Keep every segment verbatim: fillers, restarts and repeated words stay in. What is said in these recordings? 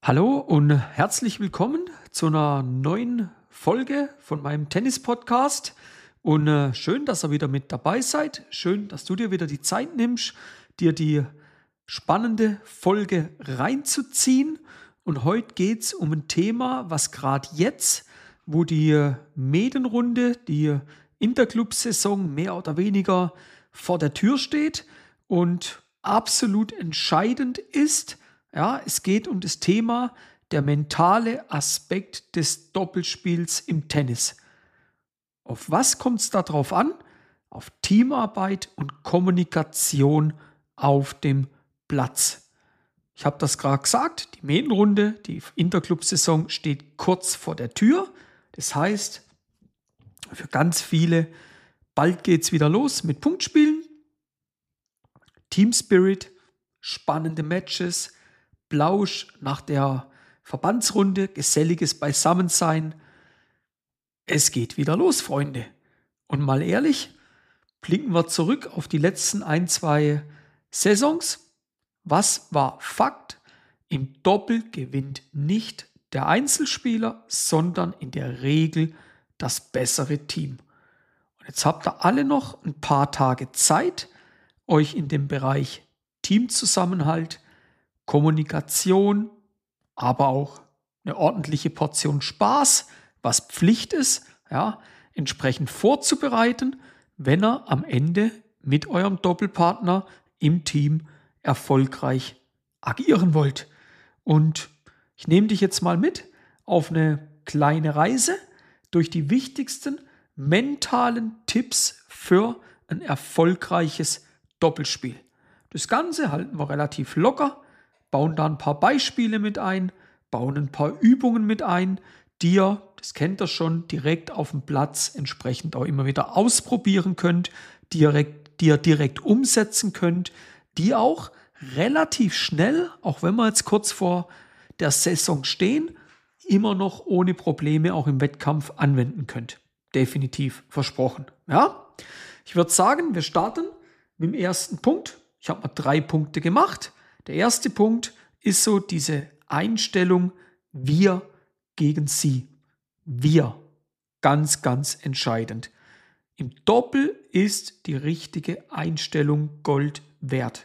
Hallo und herzlich willkommen zu einer neuen Folge von meinem Tennis-Podcast. Und äh, schön, dass ihr wieder mit dabei seid. Schön, dass du dir wieder die Zeit nimmst, dir die spannende Folge reinzuziehen. Und heute geht es um ein Thema, was gerade jetzt, wo die äh, Medienrunde, die Interclub-Saison mehr oder weniger vor der Tür steht und absolut entscheidend ist. Ja, es geht um das Thema der mentale Aspekt des Doppelspiels im Tennis. Auf was kommt es da drauf an? Auf Teamarbeit und Kommunikation auf dem Platz. Ich habe das gerade gesagt, die Medienrunde, die Interclub-Saison steht kurz vor der Tür. Das heißt, für ganz viele, bald geht es wieder los mit Punktspielen, Team Spirit, spannende Matches, Plausch nach der Verbandsrunde, geselliges Beisammensein. Es geht wieder los, Freunde. Und mal ehrlich, blicken wir zurück auf die letzten ein, zwei Saisons. Was war Fakt? Im Doppel gewinnt nicht der Einzelspieler, sondern in der Regel das bessere Team. Und jetzt habt ihr alle noch ein paar Tage Zeit, euch in dem Bereich Teamzusammenhalt, Kommunikation, aber auch eine ordentliche Portion Spaß, was Pflicht ist, ja, entsprechend vorzubereiten, wenn ihr am Ende mit eurem Doppelpartner im Team erfolgreich agieren wollt. Und ich nehme dich jetzt mal mit auf eine kleine Reise durch die wichtigsten mentalen Tipps für ein erfolgreiches Doppelspiel. Das Ganze halten wir relativ locker, bauen da ein paar Beispiele mit ein, bauen ein paar Übungen mit ein, die ihr, das kennt ihr schon, direkt auf dem Platz entsprechend auch immer wieder ausprobieren könnt, die ihr, die ihr direkt umsetzen könnt, die auch relativ schnell, auch wenn wir jetzt kurz vor der Saison stehen, immer noch ohne Probleme auch im Wettkampf anwenden könnt. Definitiv versprochen. Ja? Ich würde sagen, wir starten mit dem ersten Punkt. Ich habe mal drei Punkte gemacht. Der erste Punkt ist so diese Einstellung wir gegen sie. Wir. Ganz, ganz entscheidend. Im Doppel ist die richtige Einstellung Gold wert.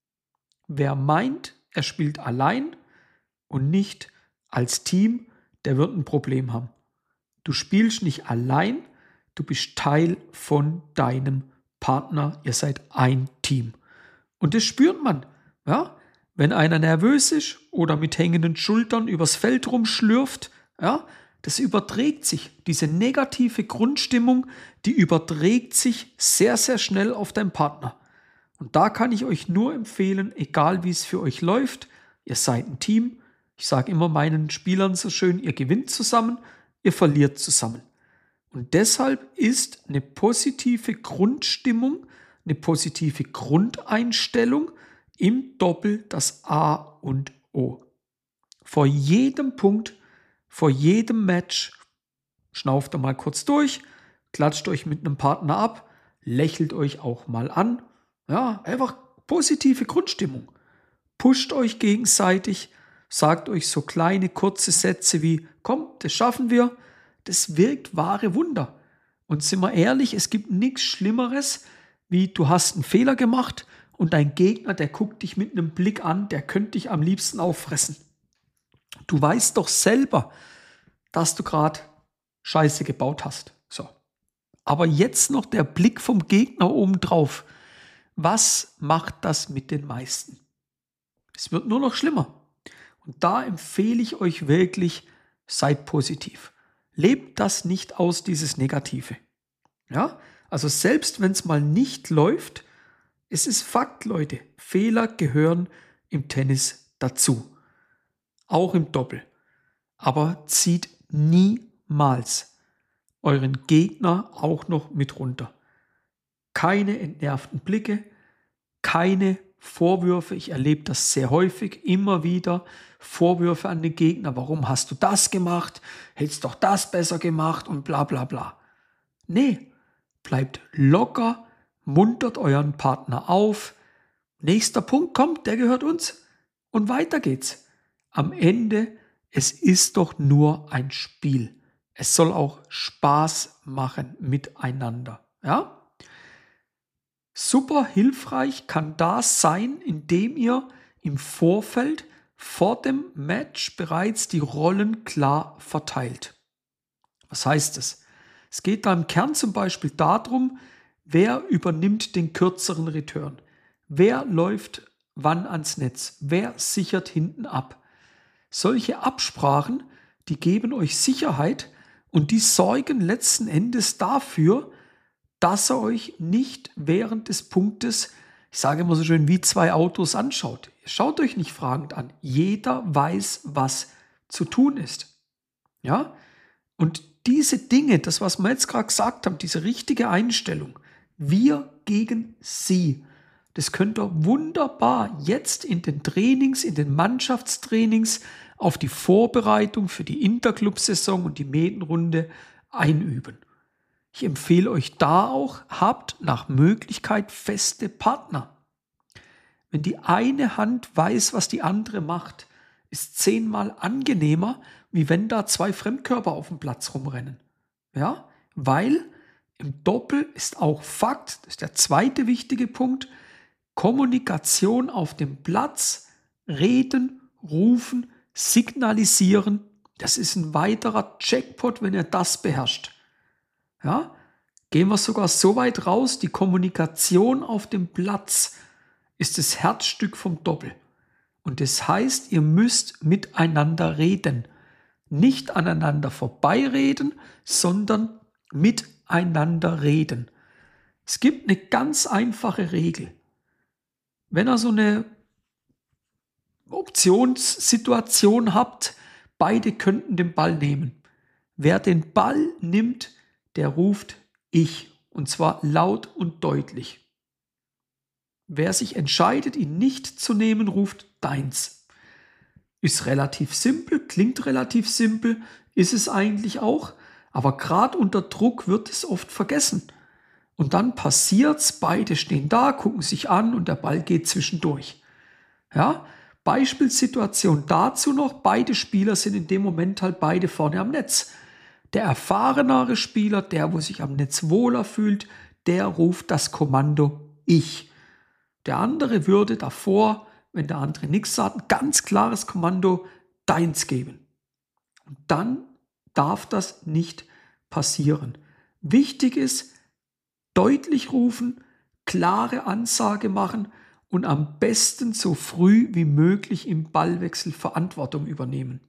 Wer meint, er spielt allein und nicht als Team, der wird ein Problem haben. Du spielst nicht allein, du bist Teil von deinem Partner. Ihr seid ein Team. Und das spürt man. Ja? Wenn einer nervös ist oder mit hängenden Schultern übers Feld rumschlürft, ja, das überträgt sich. Diese negative Grundstimmung, die überträgt sich sehr, sehr schnell auf deinen Partner. Und da kann ich euch nur empfehlen, egal wie es für euch läuft, ihr seid ein Team. Ich sage immer meinen Spielern so schön, ihr gewinnt zusammen, ihr verliert zusammen. Und deshalb ist eine positive Grundstimmung, eine positive Grundeinstellung im Doppel das A und O. Vor jedem Punkt, vor jedem Match, schnauft ihr mal kurz durch, klatscht euch mit einem Partner ab, lächelt euch auch mal an. Ja, einfach positive Grundstimmung. Pusht euch gegenseitig, sagt euch so kleine, kurze Sätze wie, komm, das schaffen wir. Das wirkt wahre Wunder. Und sind wir ehrlich, es gibt nichts Schlimmeres, wie du hast einen Fehler gemacht und dein Gegner, der guckt dich mit einem Blick an, der könnte dich am liebsten auffressen. Du weißt doch selber, dass du gerade Scheiße gebaut hast. So. Aber jetzt noch der Blick vom Gegner oben drauf. Was macht das mit den meisten? Es wird nur noch schlimmer. Und da empfehle ich euch wirklich, seid positiv. Lebt das nicht aus, dieses Negative. Ja? Also selbst wenn es mal nicht läuft, es ist Fakt, Leute. Fehler gehören im Tennis dazu. Auch im Doppel. Aber zieht niemals euren Gegner auch noch mit runter. Keine entnervten Blicke, keine Vorwürfe. Ich erlebe das sehr häufig, immer wieder. Vorwürfe an den Gegner. Warum hast du das gemacht? Hättest doch das besser gemacht und bla bla bla. Nee, bleibt locker, muntert euren Partner auf. Nächster Punkt kommt, der gehört uns. Und weiter geht's. am Ende, es ist doch nur ein Spiel. Es soll auch Spaß machen miteinander. Ja? Super hilfreich kann das sein, indem ihr im Vorfeld vor dem Match bereits die Rollen klar verteilt. Was heißt es? Es geht da im Kern zum Beispiel darum, wer übernimmt den kürzeren Return, wer läuft wann ans Netz, wer sichert hinten ab. Solche Absprachen, die geben euch Sicherheit und die sorgen letzten Endes dafür, dass er euch nicht während des Punktes, ich sage immer so schön, wie zwei Autos anschaut. Schaut euch nicht fragend an. Jeder weiß, was zu tun ist. Ja? Und diese Dinge, das, was wir jetzt gerade gesagt haben, diese richtige Einstellung, wir gegen sie, das könnt ihr wunderbar jetzt in den Trainings, in den Mannschaftstrainings auf die Vorbereitung für die Interclub-Saison und die Medenrunde einüben. Ich empfehle euch da auch, habt nach Möglichkeit feste Partner. Wenn die eine Hand weiß, was die andere macht, ist zehnmal angenehmer, wie wenn da zwei Fremdkörper auf dem Platz rumrennen. Ja, weil im Doppel ist auch Fakt, das ist der zweite wichtige Punkt, Kommunikation auf dem Platz, reden, rufen, signalisieren, das ist ein weiterer Jackpot, wenn ihr das beherrscht. Ja, gehen wir sogar so weit raus, die Kommunikation auf dem Platz ist das Herzstück vom Doppel. Und das heißt, ihr müsst miteinander reden. Nicht aneinander vorbeireden, sondern miteinander reden. Es gibt eine ganz einfache Regel. Wenn ihr so eine Optionssituation habt, beide könnten den Ball nehmen. Wer den Ball nimmt, der ruft ich. Und zwar laut und deutlich. Wer sich entscheidet, ihn nicht zu nehmen, ruft deins. Ist relativ simpel, klingt relativ simpel, ist es eigentlich auch, aber gerade unter Druck wird es oft vergessen. Und dann passiert's, beide stehen da, gucken sich an und der Ball geht zwischendurch. Ja, Beispielsituation dazu noch, beide Spieler sind in dem Moment halt beide vorne am Netz. Der erfahrenere Spieler, der, wo sich am Netz wohler fühlt, der ruft das Kommando ich. Der andere würde davor, wenn der andere nichts sagt, ein ganz klares Kommando deins geben. Und dann darf das nicht passieren. Wichtig ist, deutlich rufen, klare Ansage machen und am besten so früh wie möglich im Ballwechsel Verantwortung übernehmen.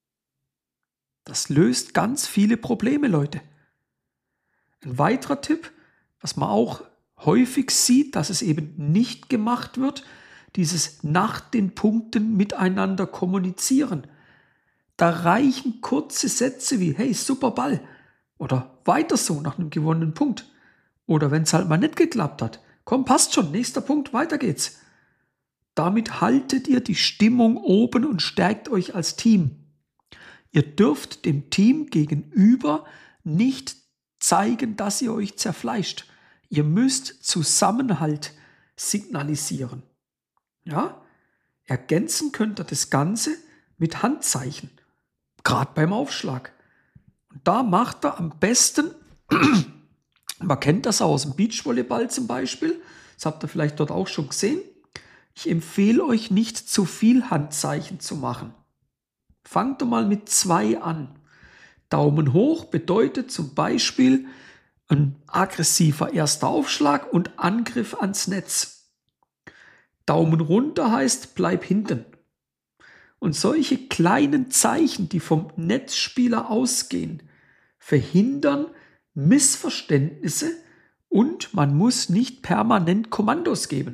Das löst ganz viele Probleme, Leute. Ein weiterer Tipp, was man auch häufig sieht, dass es eben nicht gemacht wird, dieses nach den Punkten miteinander kommunizieren. Da reichen kurze Sätze wie, hey, super Ball oder weiter so nach einem gewonnenen Punkt. Oder wenn es halt mal nicht geklappt hat, komm, passt schon, nächster Punkt, weiter geht's. Damit haltet ihr die Stimmung oben und stärkt euch als Team. Ihr dürft dem Team gegenüber nicht zeigen, dass ihr euch zerfleischt. Ihr müsst Zusammenhalt signalisieren. Ja? Ergänzen könnt ihr das Ganze mit Handzeichen, gerade beim Aufschlag. Und da macht er am besten, man kennt das auch aus dem Beachvolleyball zum Beispiel, das habt ihr vielleicht dort auch schon gesehen. Ich empfehle euch nicht zu viel Handzeichen zu machen. Fangt doch mal mit zwei an. Daumen hoch bedeutet zum Beispiel ein aggressiver erster Aufschlag und Angriff ans Netz. Daumen runter heißt, bleib hinten. Und solche kleinen Zeichen, die vom Netzspieler ausgehen, verhindern Missverständnisse und man muss nicht permanent Kommandos geben.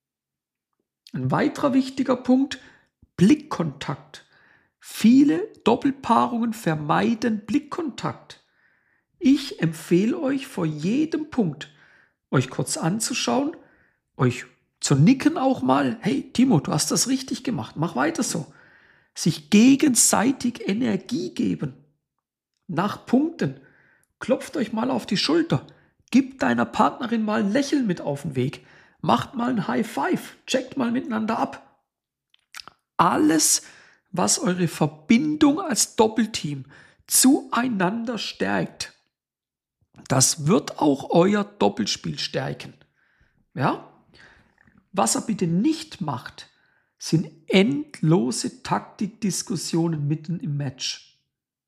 Ein weiterer wichtiger Punkt, Blickkontakt. Viele Doppelpaarungen vermeiden Blickkontakt. Ich empfehle euch vor jedem Punkt, euch kurz anzuschauen, euch zu nicken auch mal, hey Timo, du hast das richtig gemacht, mach weiter so. Sich gegenseitig Energie geben. Nach Punkten. Klopft euch mal auf die Schulter. Gebt deiner Partnerin mal ein Lächeln mit auf den Weg. Macht mal ein High Five. Checkt mal miteinander ab. Alles, was eure Verbindung als Doppelteam zueinander stärkt, das wird auch euer Doppelspiel stärken. Ja? Was er bitte nicht macht, sind endlose Taktikdiskussionen mitten im Match.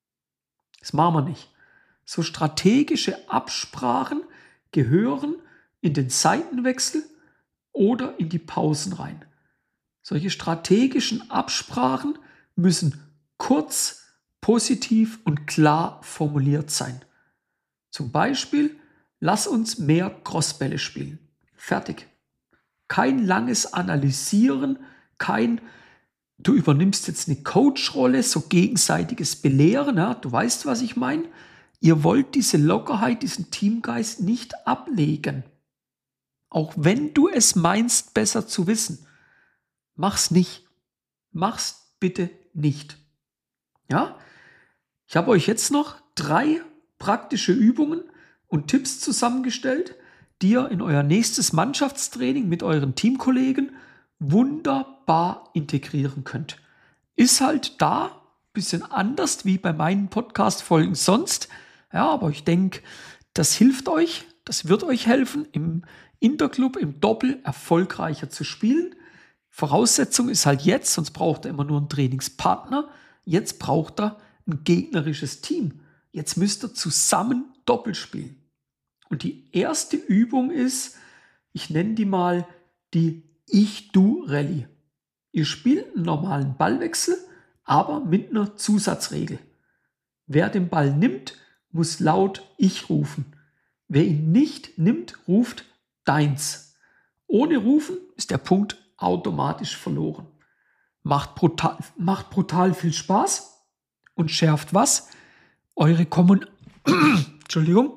Das machen wir nicht. So strategische Absprachen gehören in den Seitenwechsel oder in die Pausen rein. Solche strategischen Absprachen müssen kurz, positiv und klar formuliert sein. Zum Beispiel, lass uns mehr Crossbälle spielen. Fertig. Kein langes Analysieren, kein, du übernimmst jetzt eine Coach-Rolle, so gegenseitiges Belehren. Ja, du weißt, was ich meine. Ihr wollt diese Lockerheit, diesen Teamgeist nicht ablegen. Auch wenn du es meinst, besser zu wissen. Mach's nicht. Mach's bitte nicht. Ja? Ich habe euch jetzt noch drei praktische Übungen und Tipps zusammengestellt, die ihr in euer nächstes Mannschaftstraining mit euren Teamkollegen wunderbar integrieren könnt. Ist halt da ein bisschen anders wie bei meinen Podcast-Folgen sonst. Ja, aber ich denke, das hilft euch, das wird euch helfen, im Interclub, im Doppel erfolgreicher zu spielen. Voraussetzung ist halt jetzt, sonst braucht er immer nur einen Trainingspartner. Jetzt braucht er ein gegnerisches Team. Jetzt müsst ihr zusammen Doppel spielen. Und die erste Übung ist, ich nenne die mal die Ich-Du-Rallye. Ihr spielt einen normalen Ballwechsel, aber mit einer Zusatzregel. Wer den Ball nimmt, muss laut Ich rufen. Wer ihn nicht nimmt, ruft Deins. Ohne Rufen ist der Punkt automatisch verloren. Macht brutal, macht brutal viel Spaß und schärft was? Eure, Kommun Entschuldigung,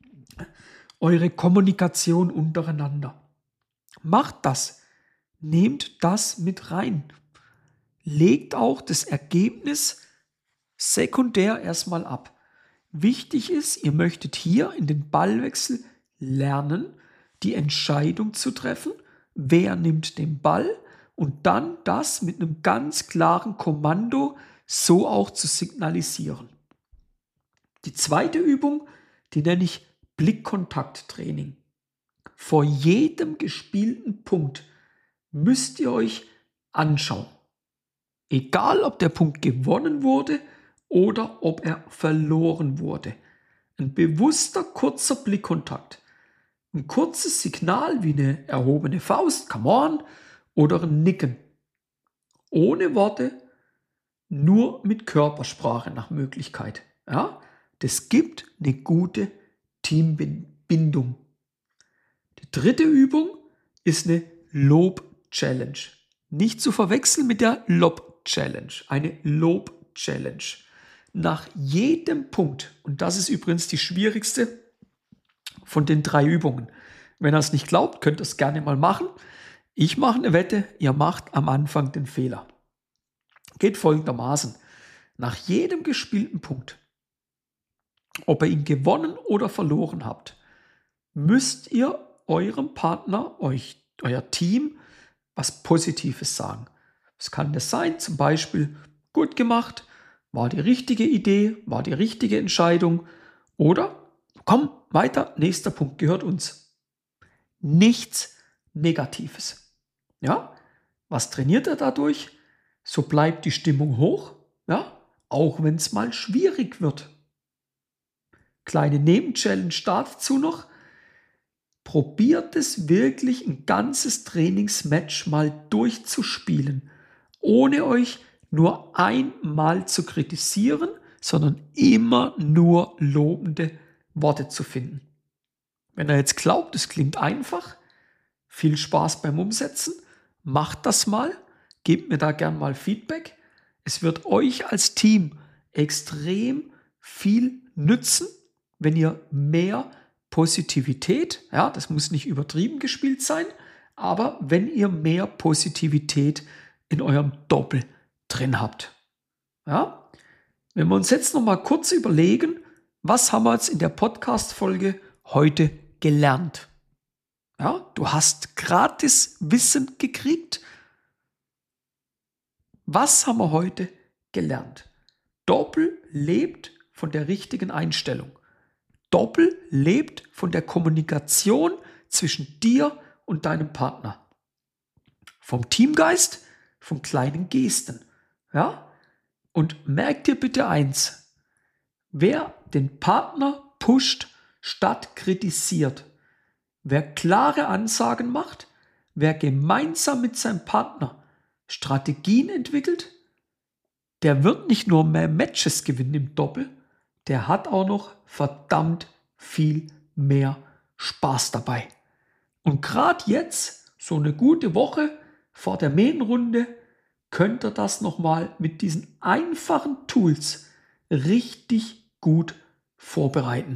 eure Kommunikation untereinander. Macht das. Nehmt das mit rein. Legt auch das Ergebnis sekundär erstmal ab. Wichtig ist, ihr möchtet hier in den Ballwechsel lernen, die Entscheidung zu treffen, wer nimmt den Ball und dann das mit einem ganz klaren Kommando so auch zu signalisieren. Die zweite Übung, die nenne ich Blickkontakttraining. Vor jedem gespielten Punkt müsst ihr euch anschauen. Egal, ob der Punkt gewonnen wurde oder ob er verloren wurde. Ein bewusster, kurzer Blickkontakt. Ein kurzes Signal wie eine erhobene Faust, come on, oder ein Nicken. Ohne Worte, nur mit Körpersprache nach Möglichkeit. Ja? Das gibt eine gute Teambindung. Die dritte Übung ist eine Lob-Challenge. Nicht zu verwechseln mit der Lob-Challenge. Eine Lob-Challenge. Nach jedem Punkt, und das ist übrigens die schwierigste von den drei Übungen. Wenn ihr es nicht glaubt, könnt ihr es gerne mal machen. Ich mache eine Wette, ihr macht am Anfang den Fehler. Geht folgendermaßen. Nach jedem gespielten Punkt, ob ihr ihn gewonnen oder verloren habt, müsst ihr eurem Partner, euch, euer Team, was Positives sagen. Was kann das sein? Zum Beispiel, gut gemacht, war die richtige Idee, war die richtige Entscheidung oder, komm, weiter, nächster Punkt gehört uns. Nichts Negatives. Ja? Was trainiert er dadurch? So bleibt die Stimmung hoch, ja? Auch wenn es mal schwierig wird. Kleine Nebenchallenge dazu noch. Probiert es wirklich ein ganzes Trainingsmatch mal durchzuspielen, ohne euch nur einmal zu kritisieren, sondern immer nur lobende Worte zu finden. Wenn ihr jetzt glaubt, es klingt einfach, viel Spaß beim Umsetzen, macht das mal, gebt mir da gern mal Feedback. Es wird euch als Team extrem viel nützen, wenn ihr mehr Positivität, ja, das muss nicht übertrieben gespielt sein, aber wenn ihr mehr Positivität in eurem Doppel drin habt. Ja? Wenn wir uns jetzt noch mal kurz überlegen, was haben wir jetzt in der Podcast-Folge heute gelernt? Ja, du hast gratis Wissen gekriegt. Was haben wir heute gelernt? Doppel lebt von der richtigen Einstellung. Doppel lebt von der Kommunikation zwischen dir und deinem Partner. Vom Teamgeist, von kleinen Gesten. Ja? Und merk dir bitte eins. Wer den Partner pusht statt kritisiert, wer klare Ansagen macht, wer gemeinsam mit seinem Partner Strategien entwickelt, der wird nicht nur mehr Matches gewinnen im Doppel, der hat auch noch verdammt viel mehr Spaß dabei. Und gerade jetzt, so eine gute Woche vor der Mähenrunde, könnt ihr das nochmal mit diesen einfachen Tools richtig gut vorbereiten.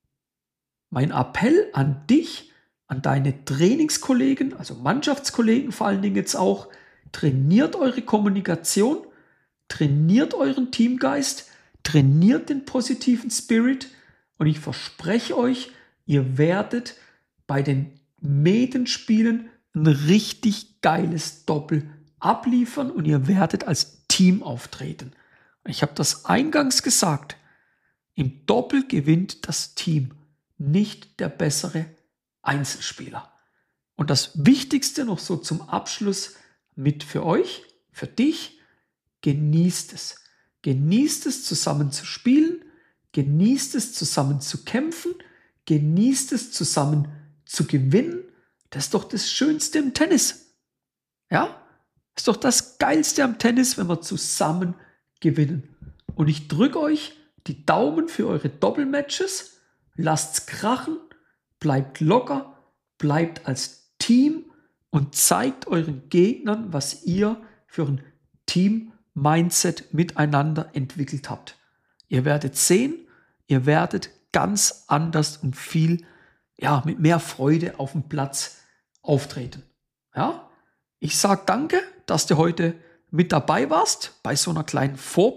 Mein Appell an dich, an deine Trainingskollegen, also Mannschaftskollegen vor allen Dingen jetzt auch, trainiert eure Kommunikation, trainiert euren Teamgeist, trainiert den positiven Spirit und ich verspreche euch, ihr werdet bei den Medenspielen ein richtig geiles Doppel abliefern und ihr werdet als Team auftreten. Ich habe das eingangs gesagt, im Doppel gewinnt das Team, nicht der bessere Einzelspieler. Und das Wichtigste noch so zum Abschluss mit für euch, für dich, genießt es. Genießt es, zusammen zu spielen, genießt es, zusammen zu kämpfen, genießt es, zusammen zu gewinnen. Das ist doch das Schönste im Tennis. Ja? Das ist doch das Geilste am Tennis, wenn wir zusammen gewinnen. Und ich drücke euch die Daumen für eure Doppelmatches. Lasst's krachen, bleibt locker, bleibt als Team und zeigt euren Gegnern, was ihr für ein Team-Mindset miteinander entwickelt habt. Ihr werdet sehen, ihr werdet ganz anders und viel, ja, mit mehr Freude auf dem Platz auftreten. Ja? Ich sage danke, dass du heute mit dabei warst bei so einer kleinen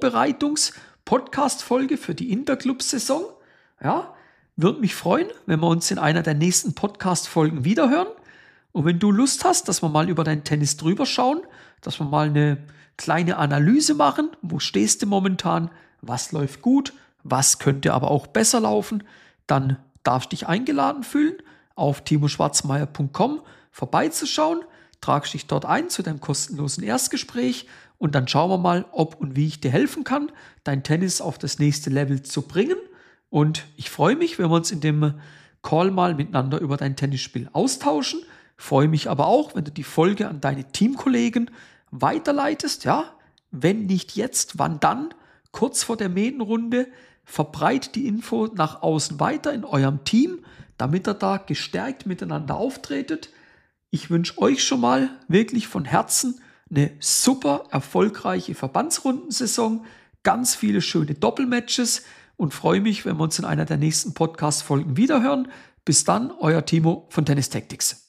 Vorbereitungs-Podcast-Folge für die Interclub-Saison. Ja, würde mich freuen, wenn wir uns in einer der nächsten Podcast-Folgen wiederhören. Und wenn du Lust hast, dass wir mal über dein Tennis drüber schauen, dass wir mal eine kleine Analyse machen, wo stehst du momentan, was läuft gut, was könnte aber auch besser laufen, dann darfst du dich eingeladen fühlen, auf timo schwarzmeier punkt com vorbeizuschauen, tragst dich dort ein zu deinem kostenlosen Erstgespräch und dann schauen wir mal, ob und wie ich dir helfen kann, dein Tennis auf das nächste Level zu bringen. Und ich freue mich, wenn wir uns in dem Call mal miteinander über dein Tennisspiel austauschen. Freue mich aber auch, wenn du die Folge an deine Teamkollegen weiterleitest. Ja, wenn nicht jetzt, wann dann? Kurz vor der Mädenrunde verbreitet die Info nach außen weiter in eurem Team, damit ihr da gestärkt miteinander auftretet. Ich wünsche euch schon mal wirklich von Herzen eine super erfolgreiche Verbandsrundensaison, ganz viele schöne Doppelmatches und freue mich, wenn wir uns in einer der nächsten Podcast-Folgen wiederhören. Bis dann, euer Timo von Tennis Tactics.